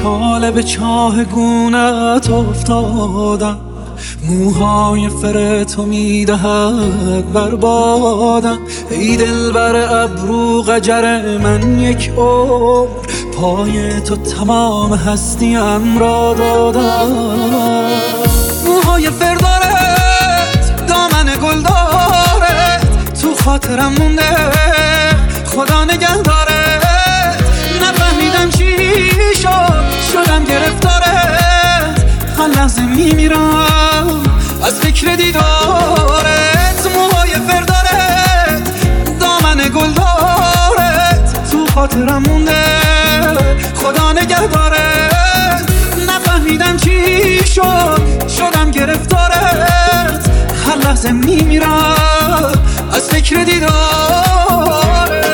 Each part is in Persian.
چاله به چاه گونت افتادم، موهای فر تو میدهد بربادم. ای دل بر ابرو قجر من یک عمر، پای تو تمام هستیم را دادم. موهای فر دارد، دامن گل دارد، تو خاطرم مونده خدا نگه دارد. نفهمیدم چی شدم گرفتارت، هر لحظه میمیرم از فکر دیدارت. موهای فر دارد، دامن گل دارد، تو خاطرم مونده خدا نگه دارد. نفهمیدم چی شدم گرفتارت، هر لحظه میمیرم از فکر دیدارت.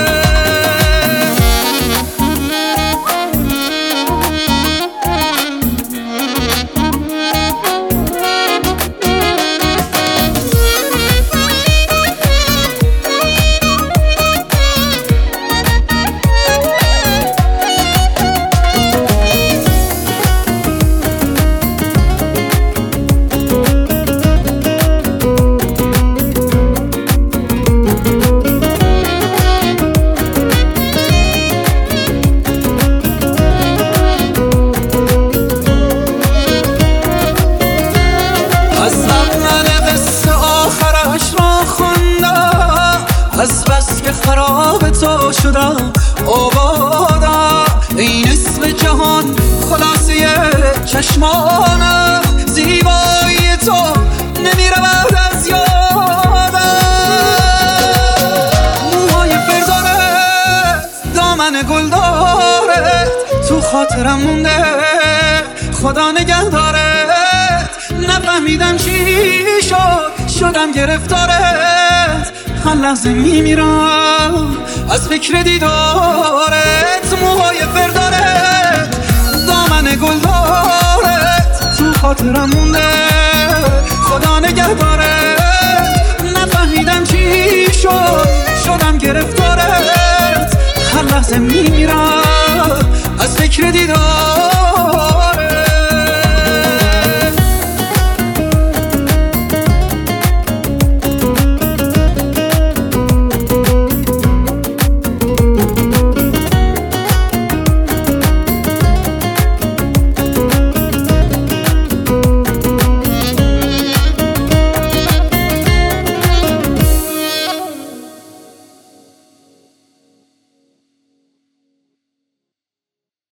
از بس که خراب تو شدم آبادم، این اسم جهان خلاصه چشمانم. زیبایی تو نمیرود از یادم. موهای فر دارد، دامن گل دارد، تو خاطرم مونده خدا نگه دارد. نفهمیدم چی شدم گرفتارت، هر لحظه میمیرم از فکر دیدارت. موهای فر دارد، دامن گل دارد، تو خاطرم مونده خدا نگه دارد. نفهمیدم چی شدم گرفتارت، هر لحظه میمیرم از فکر دیدارت.